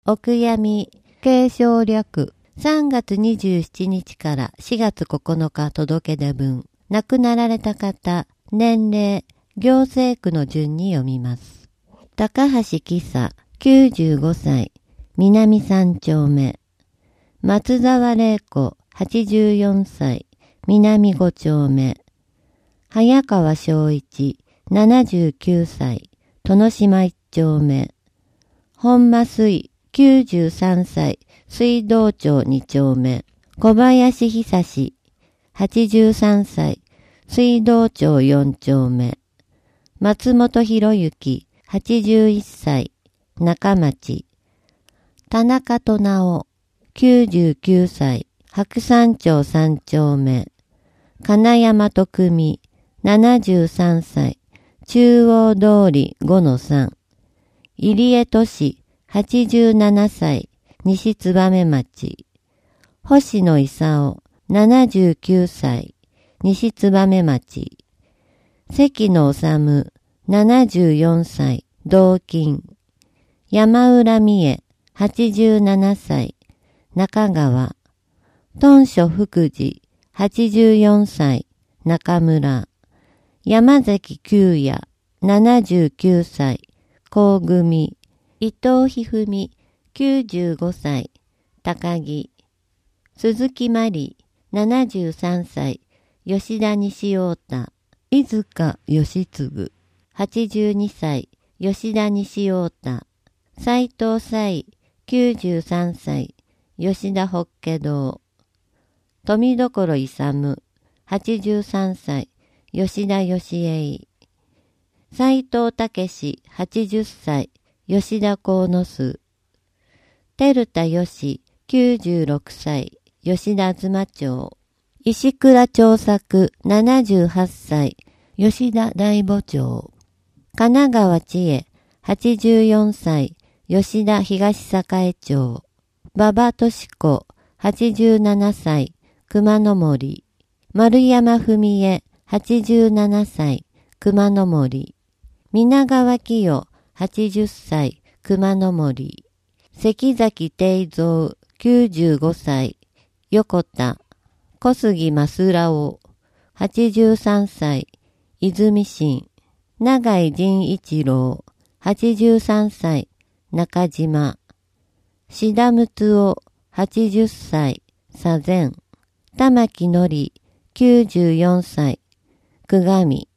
お悔やみ、継承略、3月27日から4月9日届け出分、亡くなられた方、年齢、行政区の順に読みます。高橋喜佐、95歳、南3丁目。松沢玲子、84歳、南5丁目。早川正一、79歳、殿島1丁目。本間水、93歳、水道町2丁目。小林久志、83歳、水道町4丁目。松本博之、81歳、中町。田中と直、99歳、白山町3丁目。金山徳美、73歳、中央通り5-3。入江俊、87歳、西燕町。星野勲、79歳、西燕町。関野治、74歳、同金。山浦美恵、87歳、中川。豚所福治、84歳、中村。山崎久也、79歳、高組。伊藤一二三、95歳、高木。鈴木真理、73歳、吉田西太田。飯塚義次、82歳、吉田西太田。斉藤彩、93歳、吉田法華堂。富所勇、83歳、吉田義栄。斉藤武、80歳、吉田幸之助。照田義、96歳、吉田東町。石倉長作、78歳、吉田大母町。神奈川千恵、84歳、吉田東栄町。馬場敏子、87歳、熊野森。丸山文江、87歳、熊野森。皆川清代、80歳、熊野森。関崎定蔵、95歳、横田。小杉増郎、83歳、泉新。長井仁一郎、83歳、中島。志田睦夫、80歳、左前。玉木のり、94歳、久我見。